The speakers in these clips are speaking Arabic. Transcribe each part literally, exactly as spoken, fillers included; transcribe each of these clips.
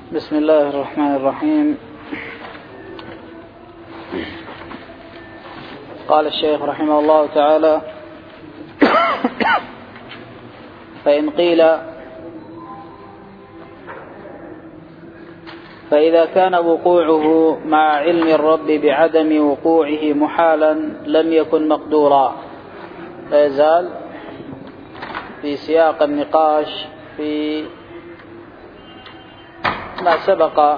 بسم الله الرحمن الرحيم. قال الشيخ رحمه الله تعالى: فإن قيل فإذا كان وقوعه مع علم الرب بعدم وقوعه محالا لم يكن مقدورا. لا يزال في سياق النقاش في ما سبق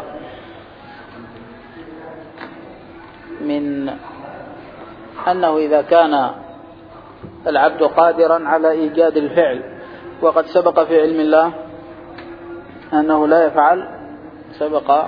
من أنه إذا كان العبد قادرا على إيجاد الفعل وقد سبق في علم الله أنه لا يفعل، سبق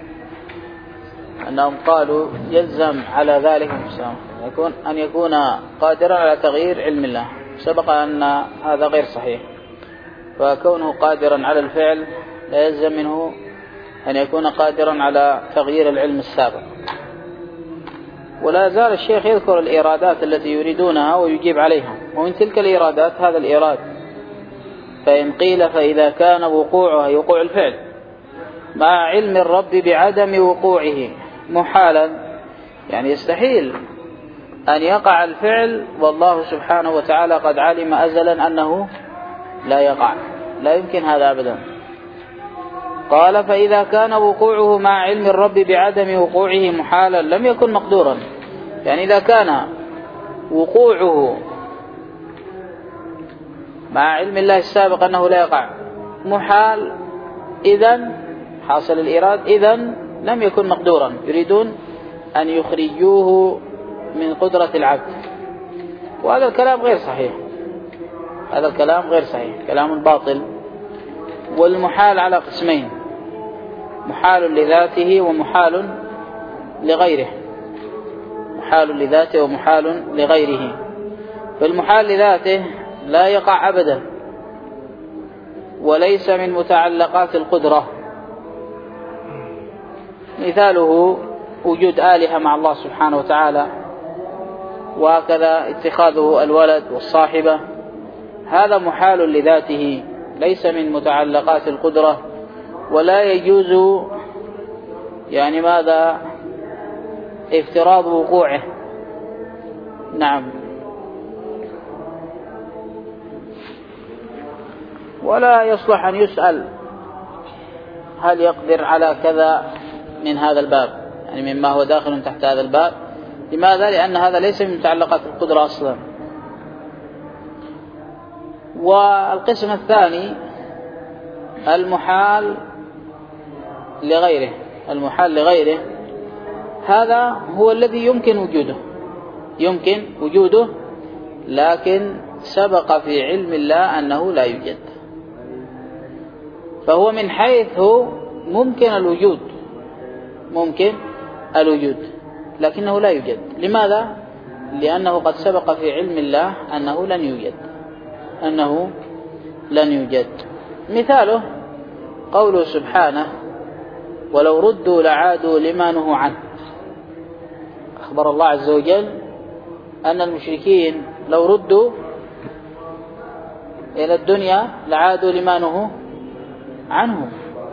أنهم قالوا يلزم على ذلك يكون أن يكون قادرا على تغيير علم الله، سبق أن هذا غير صحيح، فكونه قادرا على الفعل لا يلزم منه أن يكون قادرا على تغيير العلم السابق. ولا زال الشيخ يذكر الإيرادات التي يريدونها ويجيب عليها، ومن تلك الإيرادات هذا الإيراد: فإن قيل فإذا كان وقوعها وقوع الفعل مع علم الرب بعدم وقوعه محالا، يعني يستحيل أن يقع الفعل والله سبحانه وتعالى قد علم أزلا أنه لا يقع، لا يمكن هذا أبدا. قال: فإذا كان وقوعه مع علم الرب بعدم وقوعه محالا لم يكن مقدورا، يعني إذا كان وقوعه مع علم الله السابق أنه لا يقع محال، إذن حاصل الإيراد إذن لم يكن مقدورا، يريدون أن يخرجوه من قدرة العبد، وهذا الكلام غير صحيح، هذا الكلام غير صحيح، كلام باطل. والمحال على قسمين: محال لذاته ومحال لغيره، محال لذاته ومحال لغيره. فالمحال لذاته لا يقع أبدا وليس من متعلقات القدرة، مثاله وجود آلهة مع الله سبحانه وتعالى، وهكذا اتخاذه الولد والصاحبة، هذا محال لذاته ليس من متعلقات القدرة، ولا يجوز يعني ماذا افتراض وقوعه. نعم. ولا يصلح أن يسأل هل يقدر على كذا من هذا الباب، يعني مما هو داخل تحت هذا الباب. لماذا؟ لأن هذا ليس من متعلقات القدرة أصلا. والقسم الثاني المحال لغيره، المحال لغيره هذا هو الذي يمكن وجوده، يمكن وجوده لكن سبق في علم الله أنه لا يوجد، فهو من حيث ممكن الوجود، ممكن الوجود لكنه لا يوجد. لماذا؟ لأنه قد سبق في علم الله أنه لن يوجد، أنه لن يوجد. مثاله قوله سبحانه: ولو ردوا لعادوا لما نهوا عنه. أخبر الله عز وجل أن المشركين لو ردوا إلى الدنيا لعادوا لما نهوا عنه،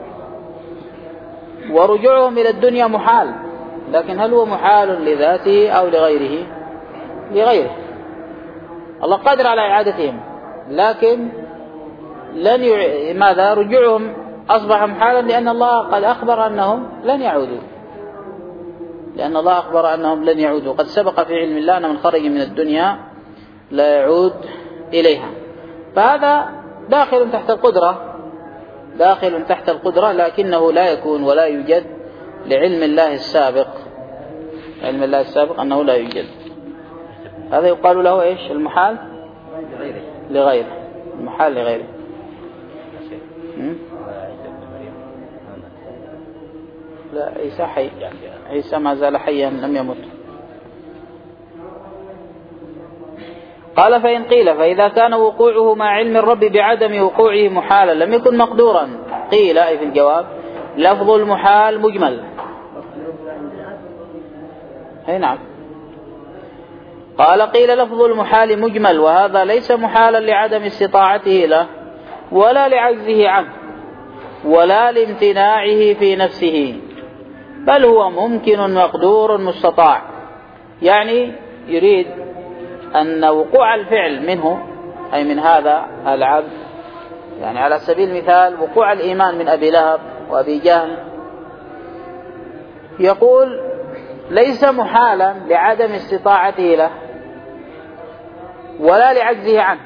ورجوعهم إلى الدنيا محال، لكن هل هو محال لذاته أو لغيره؟ لغيره. الله قادر على إعادتهم، لكن لن يع... ماذا رجوعهم أصبح محالا لأن الله قد أخبر أنهم لن يعودوا، لأن الله أخبر أنهم لن يعودوا، قد سبق في علم الله أن من خرج من الدنيا لا يعود إليها. فهذا داخل تحت القدرة، داخل تحت القدرة، لكنه لا يكون ولا يوجد لعلم الله السابق، علم الله السابق أنه لا يوجد. هذا يقال له إيش؟ المحال لغيره، المحال لغيره. لا، عيسى حي، عيسى ما زال حيا لم يمت. قال: فإن قيل فإذا كان وقوعه مع علم الرب بعدم وقوعه محالا لم يكن مقدورا. قيل أي في الجواب: لفظ المحال مجمل. أي نعم. قال: قيل لفظ المحال مجمل، وهذا ليس محالا لعدم استطاعته له ولا لعجزه عنه، ولا لامتناعه في نفسه، بل هو ممكن مقدور مستطاع. يعني يريد أن وقوع الفعل منه، أي من هذا العبد، يعني على سبيل المثال وقوع الإيمان من أبي لهب وأبي جهل، يقول ليس محالا لعدم استطاعته له ولا لعجزه عنه،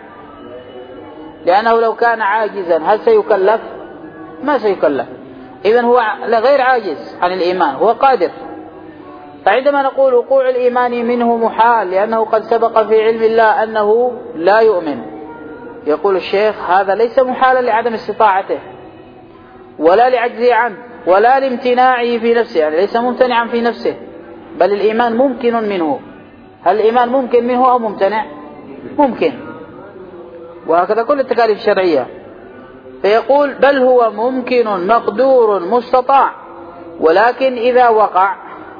لأنه لو كان عاجزا هل سيكلف؟ ما سيكلف. إذن هو غير عاجز عن الإيمان، هو قادر. فعندما نقول وقوع الإيمان منه محال لأنه قد سبق في علم الله أنه لا يؤمن، يقول الشيخ هذا ليس محالا لعدم استطاعته ولا لعجزه عنه ولا لامتناعه في نفسه، يعني ليس ممتنعا في نفسه، بل الإيمان ممكن منه. هل الإيمان ممكن منه أو ممتنع؟ ممكن. وهكذا كل التكاليف الشرعية. فيقول بل هو ممكن مقدور مستطاع، ولكن إذا وقع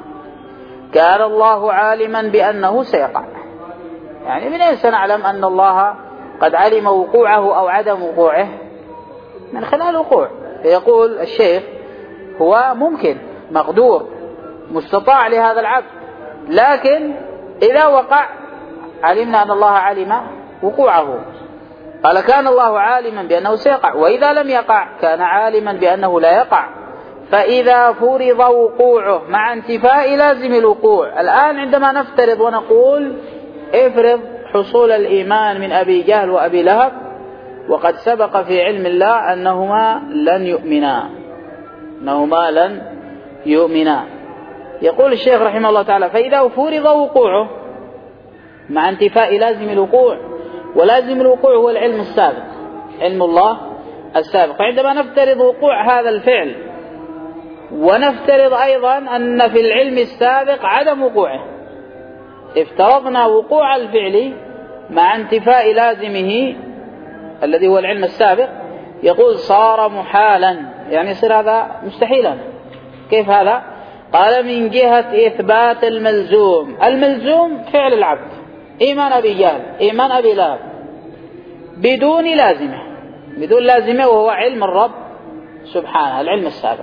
كان الله عالما بأنه سيقع. يعني من أين سنعلم أن الله قد علم وقوعه أو عدم وقوعه؟ من خلال الوقوع. فيقول الشيخ هو ممكن مقدور مستطاع لهذا العبد، لكن إذا وقع علمنا أن الله علم وقوعه. قال كان الله عالما بأنه سيقع، وإذا لم يقع كان عالما بأنه لا يقع. فإذا فرض وقوعه مع انتفاء لازم الوقوع، الآن عندما نفترض ونقول افرض حصول الإيمان من أبي جهل وأبي لهب وقد سبق في علم الله أنهما لن يؤمنا أنهما لن يؤمنا يقول الشيخ رحمه الله تعالى فإذا فرض وقوعه مع انتفاء لازم الوقوع، ولازم الوقوع هو العلم السابق، علم الله السابق. فعندما نفترض وقوع هذا الفعل ونفترض أيضا أن في العلم السابق عدم وقوعه، افترضنا وقوع الفعل مع انتفاء لازمه الذي هو العلم السابق، يقول صار محالا، يعني يصير هذا مستحيلا. كيف هذا؟ قال من جهة إثبات الملزوم. الملزوم فعل العبد، إيمان أبي جهل إيمان أبي لهب، بدون لازمه، بدون لازمه وهو علم الرب سبحانه العلم السابق.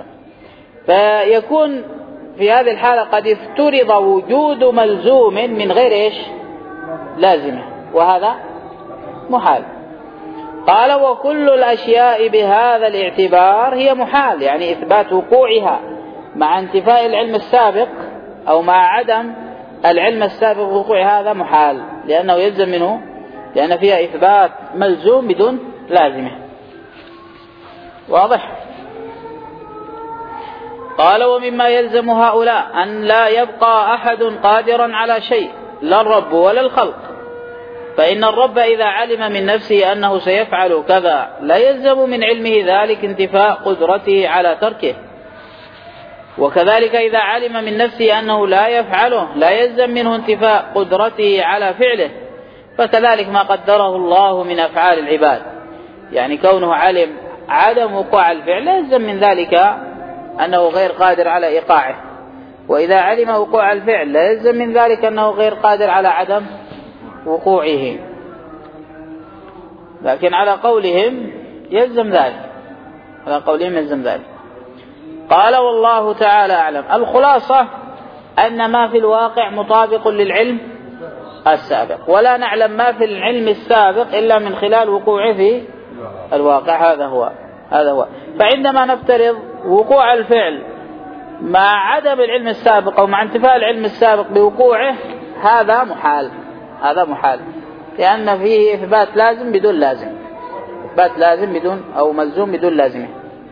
فيكون في هذه الحالة قد افترض وجود ملزوم من غير إيش؟ لازمه، وهذا محال. قال وكل الأشياء بهذا الاعتبار هي محال، يعني إثبات وقوعها مع انتفاء العلم السابق أو مع عدم العلم السابق وقوع هذا محال، لأنه يلزم منه، لأن فيها إثبات ملزوم بدون لازمه. واضح؟ قال ومما يلزم هؤلاء أن لا يبقى أحد قادرا على شيء، لا الرب ولا الخلق، فإن الرب إذا علم من نفسه أنه سيفعل كذا لا يلزم من علمه ذلك انتفاء قدرته على تركه، وكذلك إذا علم من نفسه أنه لا يفعله لا يلزم منه انتفاء قدرته على فعله، فكذلك ما قدره الله من أفعال العباد، يعني كونه علم عدم وقوع الفعل لا يلزم من ذلك أنه غير قادر على إيقاعه، وإذا علم وقوع الفعل لا يلزم من ذلك أنه غير قادر على عدم وقوعه، لكن على قولهم يلزم ذلك، على قولهم يلزم ذلك. قال والله تعالى أعلم. الخلاصة أن ما في الواقع مطابق للعلم السابق، ولا نعلم ما في العلم السابق إلا من خلال وقوعه في الواقع. هذا هو هذا هو فعندما نفترض وقوع الفعل مع عدم العلم السابق أو مع انتفاء العلم السابق بوقوعه هذا محال، هذا محال، لأن فيه إثبات لازم بدون لازم، إثبات لازم بدون أو ملزوم بدون لازمه.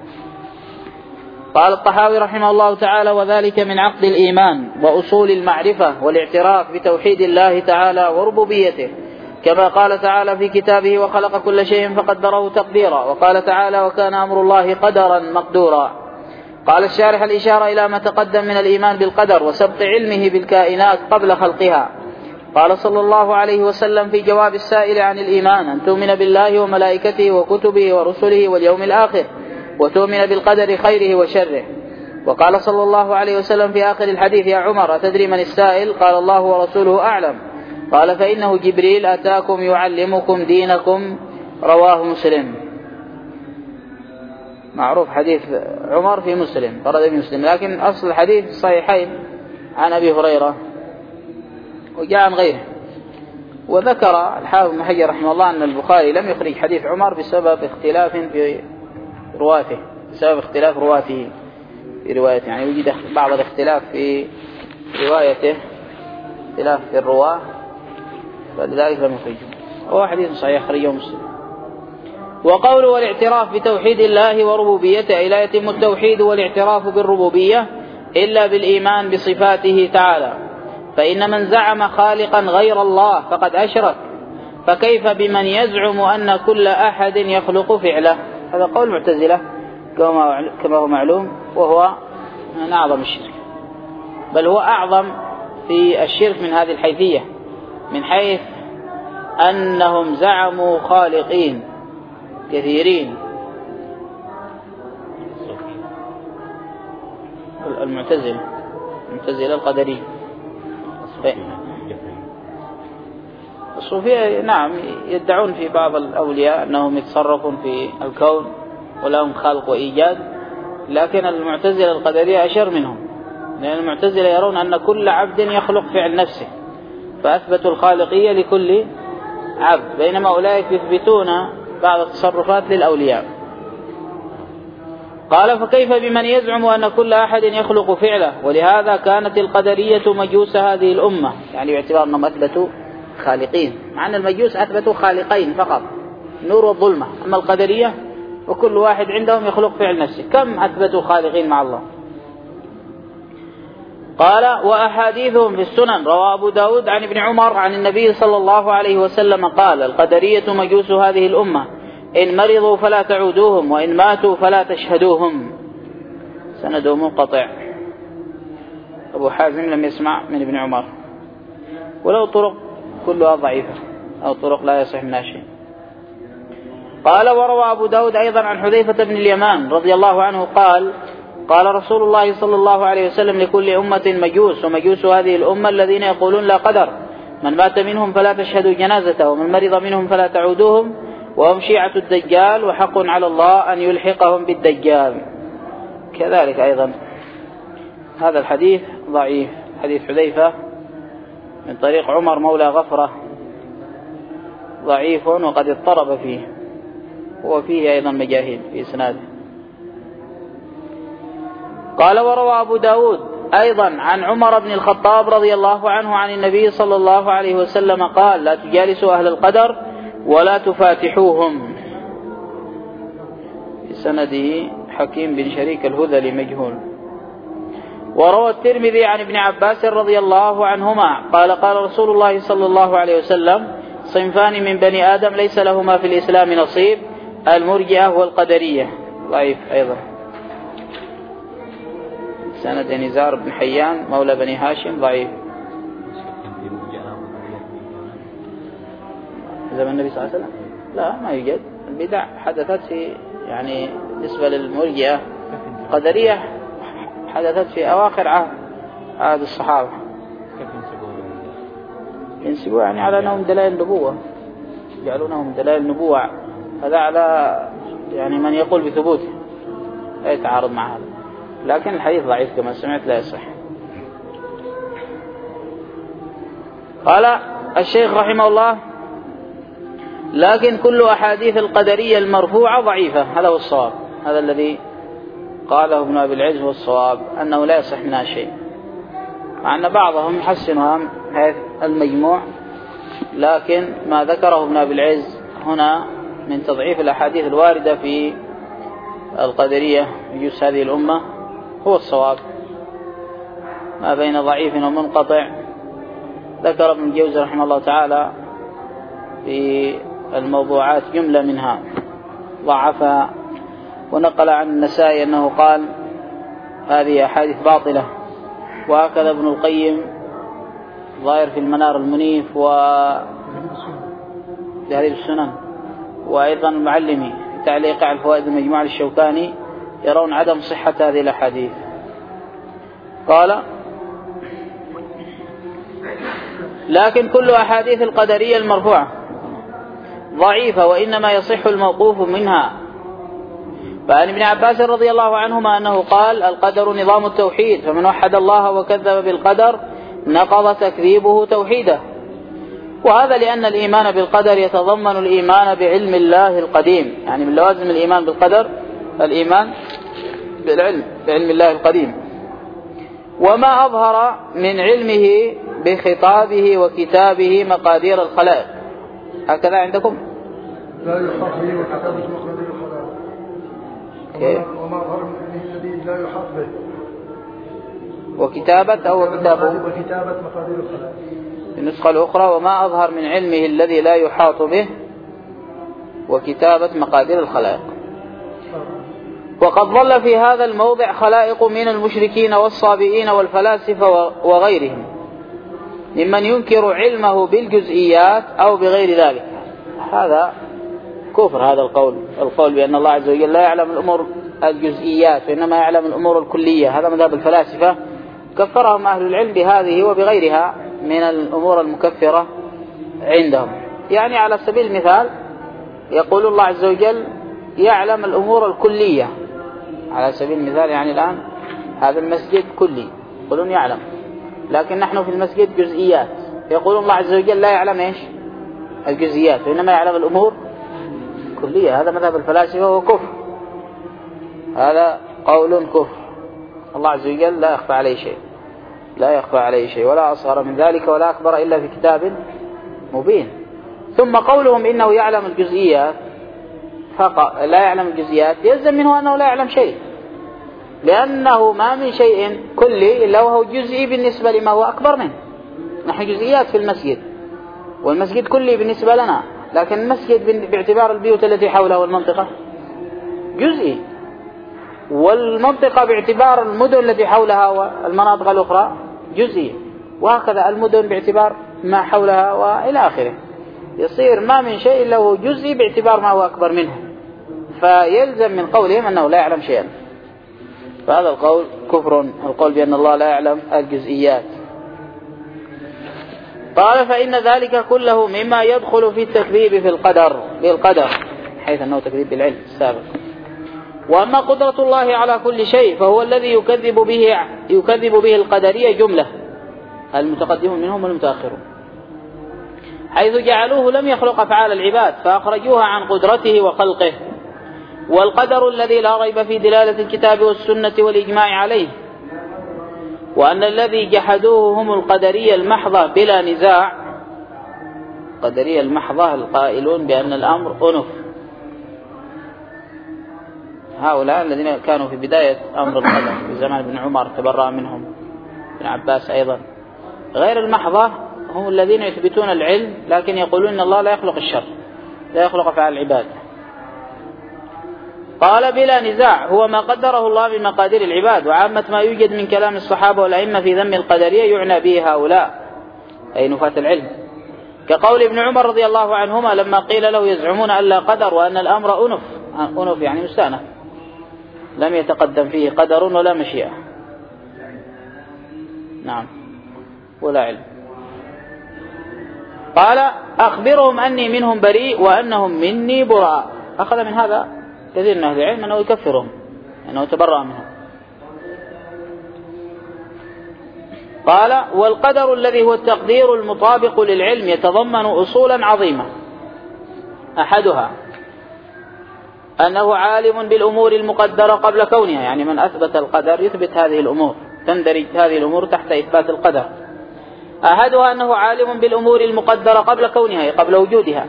قال الطحاوي رحمه الله تعالى وذلك من عقد الإيمان وأصول المعرفة والاعتراف بتوحيد الله تعالى وربوبيته، كما قال تعالى في كتابه وخلق كل شيء فقدره تقديرا، وقال تعالى وكان أمر الله قدرا مقدورا. قال الشارح الإشارة إلى ما تقدم من الإيمان بالقدر وسبق علمه بالكائنات قبل خلقها. قال صلى الله عليه وسلم في جواب السائل عن الإيمان أن تؤمن بالله وملائكته وكتبه ورسله واليوم الآخر وتؤمن بالقدر خيره وشره. وقال صلى الله عليه وسلم في آخر الحديث يا عمر أتدري من السائل؟ قال الله ورسوله أعلم. قال فإنه جبريل أتاكم يعلمكم دينكم. رواه مسلم. معروف حديث عمر في مسلم فرد مسلم، لكن أصل الحديث في الصحيحين عن أبي هريرة وجاء عن غيره. وذكر الحافظ ابن حجر رحمه الله أن البخاري لم يخرج حديث عمر بسبب اختلاف في رواته، بسبب اختلاف رواته في روايته، يعني وجد بعض الاختلاف في روايته، اختلاف في الرواة، فلذلك لم يخرجه. هو حديث صحيح خرجه مسلم. وقوله والاعتراف بتوحيد الله وربوبيته، أي لا يتم التوحيد والاعتراف بالربوبية إلا بالإيمان بصفاته تعالى، فإن من زعم خالقا غير الله فقد أشرك، فكيف بمن يزعم أن كل أحد يخلق فعله؟ هذا قول معتزلة كما هو معلوم، وهو من أعظم الشرك، بل هو أعظم في الشرك من هذه الحيثية، من حيث أنهم زعموا خالقين كثيرين. المعتزلة المعتزلة القدرية، الصوفية نعم يدعون في بعض الأولياء أنهم يتصرفون في الكون ولهم خلق وإيجاد، لكن المعتزلة القدرية أشر منهم، لأن المعتزلة يرون أن كل عبد يخلق فعل نفسه، فأثبتوا الخالقية لكل عبد، بينما أولئك يثبتون بعض التصرفات للأولياء. قال فكيف بمن يزعم أن كل أحد يخلق فعله؟ ولهذا كانت القدرية مجوس هذه الأمة، يعني باعتبار أنهم أثبتوا خالقين، مع أن المجوس أثبتوا خالقين فقط، النور والظلمة، أما القدرية وكل واحد عندهم يخلق فعل نفسه، كم أثبتوا خالقين مع الله؟ قال وأحاديثهم في السنن، روى أبو داود عن ابن عمر عن النبي صلى الله عليه وسلم قال القدرية مجوس هذه الأمة، إن مرضوا فلا تعودوهم، وإن ماتوا فلا تشهدوهم. سنده منقطع، أبو حازم لم يسمع من ابن عمر، ولو طرق كلها ضعيفة أو طرق لا يصح منها شيء. قال وروى أبو داود أيضا عن حذيفة بن اليمان رضي الله عنه قال قال رسول الله صلى الله عليه وسلم لكل أمة مجوس، ومجوس هذه الأمة الذين يقولون لا قدر، من مات منهم فلا تشهدوا جنازته، ومن مرض منهم فلا تعودوهم، وهم شيعة الدجال، وحق على الله أن يلحقهم بالدجال. كذلك أيضا هذا الحديث ضعيف، حديث حذيفة من طريق عمر مولى غفرة ضعيف وقد اضطرب فيه، وفيه أيضا مجاهيل في إسناده. قال وروى أبو داود أيضا عن عمر بن الخطاب رضي الله عنه عن النبي صلى الله عليه وسلم قال لا تجالسوا أهل القدر ولا تفاتحوهم. في سنده حكيم بن شريك الهذلي مجهول. وروى الترمذي عن ابن عباس رضي الله عنهما قال قال رسول الله صلى الله عليه وسلم صنفان من بني آدم ليس لهما في الإسلام نصيب، المرجئة والقدرية. ضعيف أيضا. سند نزار بن حيان مولى بني هاشم ضعيف. زمن النبي صلى الله عليه وسلم لا ما يوجد. البدع حدثت في يعني بالنسبة للمرجئة قدرية حدثت في أواخر عهد عهد الصحابة. ينسبوا يعني على أنهم دلائل النبوة، يجعلونهم دلائل النبوة، هذا على يعني من يقول بثبوته لا يتعارض مع هذا، لكن الحديث ضعيف كما سمعت لا يصح. قال الشيخ رحمه الله لكن كل أحاديث القدرية المرفوعة ضعيفة، هذا هو الصواب، هذا الذي قاله ابن أبي العز والصواب أنه لا يصح منها شيء، مع أن بعضهم حسنها حيث المجموع، لكن ما ذكره ابن أبي العز هنا من تضعيف الأحاديث الواردة في القدرية يجوز هذه الأمة هو الصواب، ما بين ضعيف ومنقطع. ذكر ابن الجوزي رحمه الله تعالى في الموضوعات جملة منها ضعفها، ونقل عن النسائي أنه قال هذه أحاديث باطلة، وهكذا ابن القيم ظاهر في المنار المنيف وتهذيب السنن، وأيضا المعلمي في تعليق على الفوائد المجموعة للشوكاني يرون عدم صحة هذه الأحاديث. قال لكن كل أحاديث القدرية المرفوعة ضعيفة، وإنما يصح الموقوف منها، فعن ابن عباس رضي الله عنهما أنه قال: القدر نظام التوحيد، فمن وحد الله وكذب بالقدر نقض تكذيبه توحيده. وهذا لأن الإيمان بالقدر يتضمن الإيمان بعلم الله القديم، يعني من لوازم الإيمان بالقدر الإيمان بالعلم بعلم الله القديم، وما أظهر من علمه بخطابه وكتابه مقادير الخلائق. هكذا عندكم؟ لا يحاط به وكتابة مقادير الخلائق، وما أظهر من علمه الذي لا يحاط به، وكتابة أو كتابه وكتابة مقادير الخلائق. النسخة الأخرى: وما أظهر من علمه الذي لا يحاط به وكتابة مقادير الخلائق. وقد ظل في هذا الموضع خلائق من المشركين والصابئين والفلاسفة وغيرهم ممن ينكر علمه بالجزئيات أو بغير ذلك. هذا كفر، هذا القول القول بأن الله عز وجل لا يعلم الأمور الجزئيات وإنما يعلم الأمور الكلية. هذا مذهب الفلاسفة، كفرهم أهل العلم بهذه وبغيرها من الأمور المكفرة عندهم. يعني على سبيل المثال يقول الله عز وجل يعلم الأمور الكلية، على سبيل المثال يعني الآن هذا المسجد كلي يقولون يعلم، لكن نحن في المسجد جزئيات، يقولون الله عز وجل لا يعلم إيش الجزئيات وإنما يعلم الأمور كلية. هذا مذهب الفلاسفة وكفر، هذا قول كفر. الله عز وجل لا يخفى عليه شيء، لا يخفى عليه شيء، ولا أصغر من ذلك ولا أكبر إلا في كتاب مبين. ثم قولهم إنه يعلم الجزئيات فقط لا يعلم الجزئيات يلزم منه أنه لا يعلم شيء، لأنه ما من شيء كلي إلا وهو جزئي بالنسبة لما هو أكبر منه. نحن جزئيات في المسجد، والمسجد كلي بالنسبة لنا، لكن المسجد باعتبار البيوت التي حوله والمنطقة جزئي، والمنطقة باعتبار المدن التي حولها والمناطق الأخرى جزئي، وهكذا المدن باعتبار ما حولها وإلى آخره. يصير ما من شيء إلا هو جزئي باعتبار ما هو أكبر منه، فيلزم من قولهم أنه لا يعلم شيئا. فهذا القول كفر، القول بأن الله لا يعلم الجزئيات. قال: فإن ذلك كله مما يدخل في التكذيب في القدر بالقدر، حيث أنه تكذيب بالعلم السابق. وأما قدرة الله على كل شيء فهو الذي يكذب به يكذب به القدرية جملة، المتقدمون منهم والمتأخرون، حيث جعلوه لم يخلق أفعال العباد فأخرجوها عن قدرته وخلقه. والقدر الذي لا ريب في دلالة الكتاب والسنة والإجماع عليه. وأن الذي جحدوه هم القدرية المحضة بلا نزاع، القدرية المحضة القائلون بأن الأمر أنف، هؤلاء الذين كانوا في بداية أمر القدر في زمان ابن عمر تبرأ منهم، ابن عباس أيضا. غير المحضة هم الذين يثبتون العلم لكن يقولون إن الله لا يخلق الشر، لا يخلق أفعال العباد. قال: بلا نزاع هو ما قدره الله بمقادير العباد. وعامة ما يوجد من كلام الصحابة والأئمة في ذم القدرية يعنى به هؤلاء، أي نفاة العلم، كقول ابن عمر رضي الله عنهما لما قيل له يزعمون أن لا قدر وأن الأمر أنف، أنف يعني مستأنف، لم يتقدم فيه قدر ولا مشيئة، نعم، ولا علم. قال: أخبرهم أني منهم بريء وأنهم مني براء. أخذ من هذا كثير من أهل العلم أنه يكفرهم، أنه تبرأ منهم. قال: والقدر الذي هو التقدير المطابق للعلم يتضمن أصولا عظيمة، أحدها أنه عالم بالأمور المقدرة قبل كونها، يعني من أثبت القدر يثبت هذه الأمور، تندرج هذه الأمور تحت إثبات القدر. أحدها أنه عالم بالأمور المقدرة قبل كونها، قبل وجودها،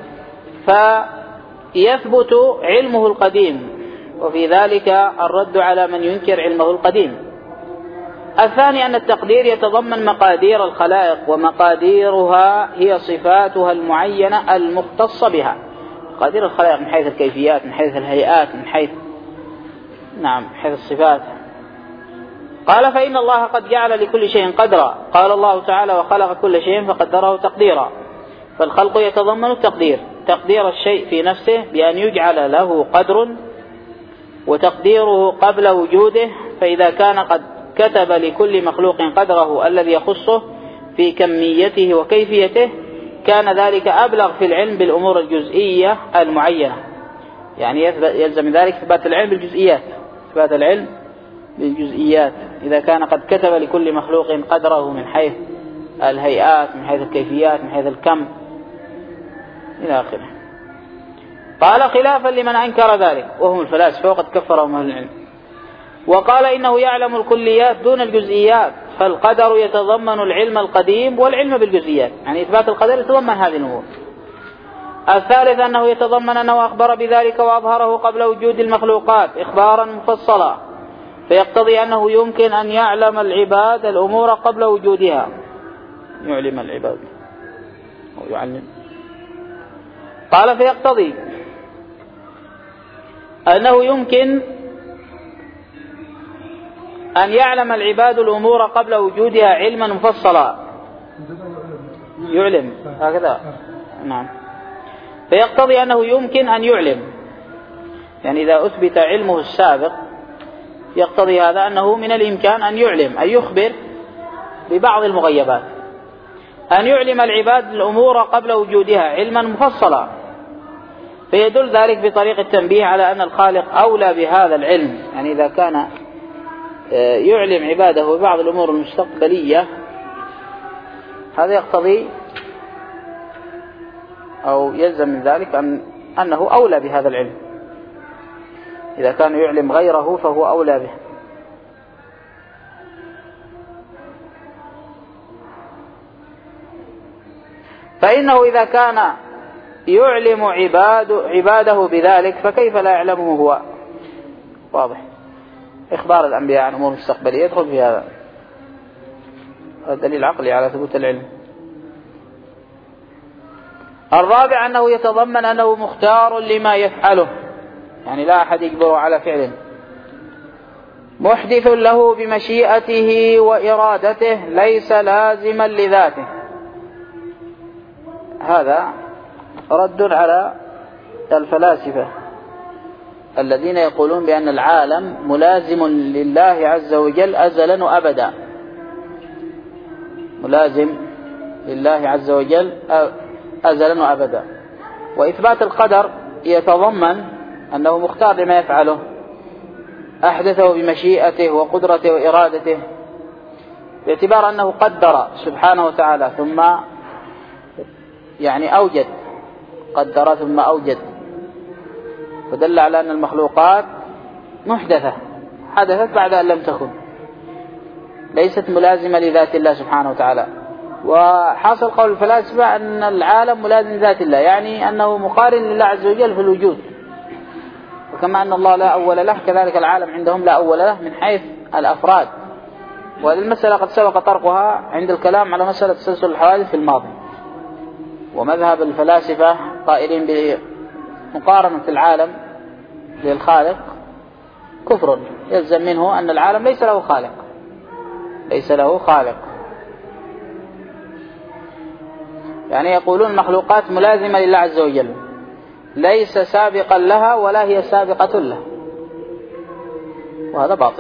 فيثبت علمه القديم، وفي ذلك الرد على من ينكر علمه القديم. الثاني أن التقدير يتضمن مقادير الخلائق، ومقاديرها هي صفاتها المعينة المختصة بها، مقادير الخلائق من حيث الكيفيات، من حيث الهيئات، من حيث نعم من حيث الصفات. قال: فإن الله قد جعل لكل شيء قدرا. قال الله تعالى: وخلق كل شيء فقدره تقديرا. فالخلق يتضمن التقدير، تقدير الشيء في نفسه بأن يجعل له قدر، وتقديره قبل وجوده، فإذا كان قد كتب لكل مخلوق قدره الذي يخصه في كميته وكيفيته كان ذلك أبلغ في العلم بالأمور الجزئية المعينة. يعني يلزم من ذلك إثبات العلم بالجزئيات، إثبات العلم بالجزئيات. إذا كان قد كتب لكل مخلوق قدره من حيث الهيئات، من حيث الكيفيات، من حيث الكم إلى آخره. قال خلافا لمن أنكر ذلك وهم الفلاسفة وقد كفرهم أهل العلم، وقال إنه يعلم الكليات دون الجزئيات، فالقدر يتضمن العلم القديم والعلم بالجزئيات، يعني إثبات القدر يتضمن هذه الأمور. الثالث أنه يتضمن أنه أخبر بذلك وأظهره قبل وجود المخلوقات إخبارا مفصلا، فيقتضي أنه يمكن أن يعلم العباد الأمور قبل وجودها، يعلم العباد أو يعلم. قال فيقتضي أنه يمكن أن يعلم العباد الأمور قبل وجودها علما مفصلا، يعلم هكذا، نعم. فيقتضي أنه يمكن أن يعلم، يعني إذا أثبت علمه السابق يقتضي هذا أنه من الإمكان أن يعلم، أن يخبر ببعض المغيبات، أن يعلم العباد الأمور قبل وجودها علما مفصلا. فيدل ذلك بطريق التنبيه على أن الخالق أولى بهذا العلم، يعني إذا كان يعلم عباده ببعض الأمور المستقبلية هذا يقتضي أو يلزم من ذلك أن أنه أولى بهذا العلم، إذا كان يعلم غيره فهو أولى به. فإنه إذا كان يعلم عباد عباده بذلك فكيف لا يعلمه هو؟ واضح، إخبار الأنبياء عن أمور مستقبلية يدخل في هذا، الدليل عقلي على ثبوت العلم. الرابع أنه يتضمن أنه مختار لما يفعله، يعني لا أحد يجبره على فعله، محدث له بمشيئته وإرادته ليس لازما لذاته. هذا رد على الفلاسفة الذين يقولون بأن العالم ملازم لله عز وجل أزلا وأبدا، ملازم لله عز وجل أزلا وأبدا. وإثبات القدر يتضمن أنه مختار لما يفعله، أحدثه بمشيئته وقدرته وإرادته، باعتبار أنه قدر سبحانه وتعالى ثم يعني أوجد، قدر ثم أوجد، فدل على أن المخلوقات محدثة، حدثت بعد أن لم تكن، ليست ملازمة لذات الله سبحانه وتعالى. وحاصل قول الفلاسفة أن العالم ملازم لذات الله، يعني أنه مقارن لله عز وجل في الوجود، وكما أن الله لا أول له كذلك العالم عندهم لا أول له من حيث الأفراد. وهذه المسألة قد سبق طرقها عند الكلام على مسألة تسلسل الحوادث في الماضي. ومذهب الفلاسفة قائلين بمقارنة العالم للخالق كفر، يلزم منه أن العالم ليس له خالق، ليس له خالق. يعني يقولون مخلوقات ملازمة لله عز وجل، ليس سابقا لها ولا هي سابقة له، وهذا باطل.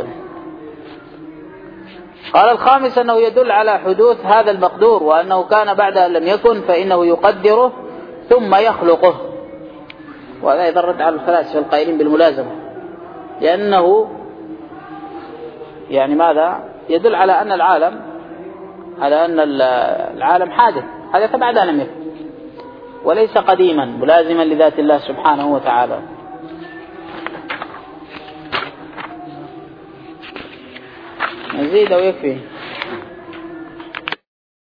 قال الخامس أنه يدل على حدوث هذا المقدور، وأنه كان بعد أن لم يكن فإنه يقدره ثم يخلقه. وهذا يضرد على الفلاسفة القائلين بالملازمة، لأنه يعني ماذا يدل على أن العالم على أن العالم حادث، حدث بعد أن لم يكن، وليس قديما ملازما لذات الله سبحانه وتعالى. نزيد أو يكفي؟